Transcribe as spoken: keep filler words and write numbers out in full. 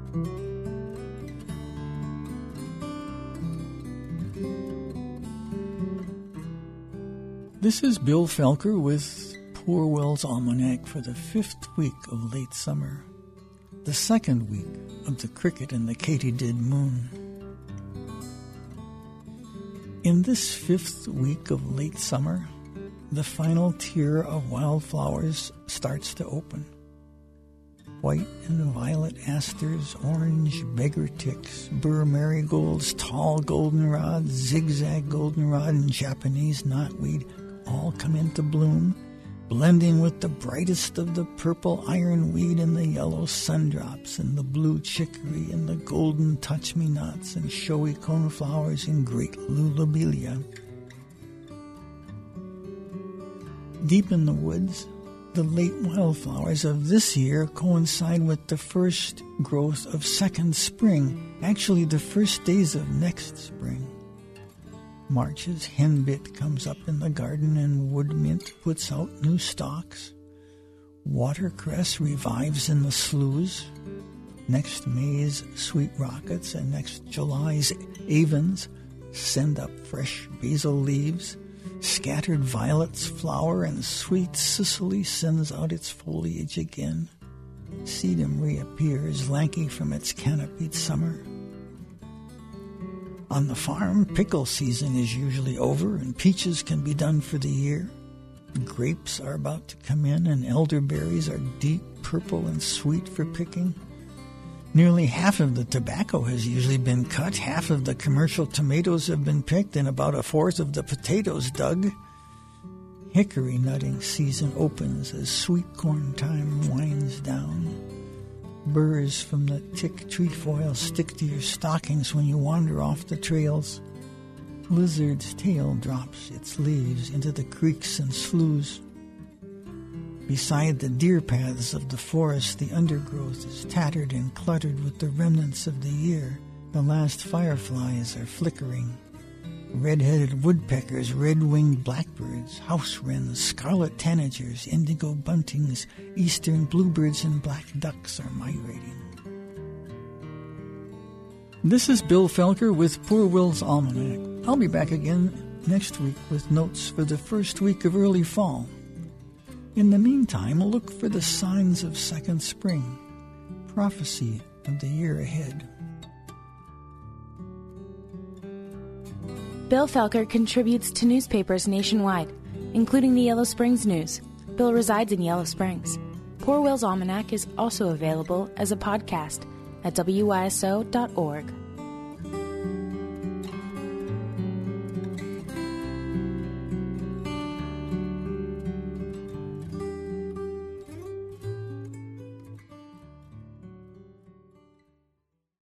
This is Bill Felker with Poor Will's Almanac for the fifth week of late summer, the second week of the cricket and the katydid moon. In this fifth week of late summer, the final tier of wildflowers starts to open. White and violet asters, orange beggar ticks, burr marigolds, tall goldenrod, zigzag goldenrod, and Japanese knotweed all come into bloom, blending with the brightest of the purple ironweed and the yellow sundrops and the blue chicory and the golden touch-me-nots and showy coneflowers and great lulubelia. Deep in the woods, the late wildflowers of this year coincide with the first growth of second spring, actually the first days of next spring. March's henbit comes up in the garden and woodmint puts out new stalks. Watercress revives in the sloughs. Next May's sweet rockets and next July's avens send up fresh basil leaves. Scattered violets flower and sweet Sicily sends out its foliage again. Sedum reappears, lanky from its canopied summer. On the farm, pickle season is usually over and peaches can be done for the year. Grapes are about to come in and elderberries are deep purple and sweet for picking. Nearly half of the tobacco has usually been cut, half of the commercial tomatoes have been picked, and about a fourth of the potatoes dug. Hickory nutting season opens as sweet corn time winds down. Burrs from the tick trefoil stick to your stockings when you wander off the trails. Lizard's tail drops its leaves into the creeks and sloughs. Beside the deer paths of the forest, the undergrowth is tattered and cluttered with the remnants of the year. The last fireflies are flickering. Red-headed woodpeckers, red-winged blackbirds, house wrens, scarlet tanagers, indigo buntings, eastern bluebirds, and black ducks are migrating. This is Bill Felker with Poor Will's Almanac. I'll be back again next week with notes for the first week of early fall. In the meantime, look for the signs of second spring, prophecy of the year ahead. Bill Felker contributes to newspapers nationwide, including the Yellow Springs News. Bill resides in Yellow Springs. Poor Will's Almanac is also available as a podcast at W Y S O dot org.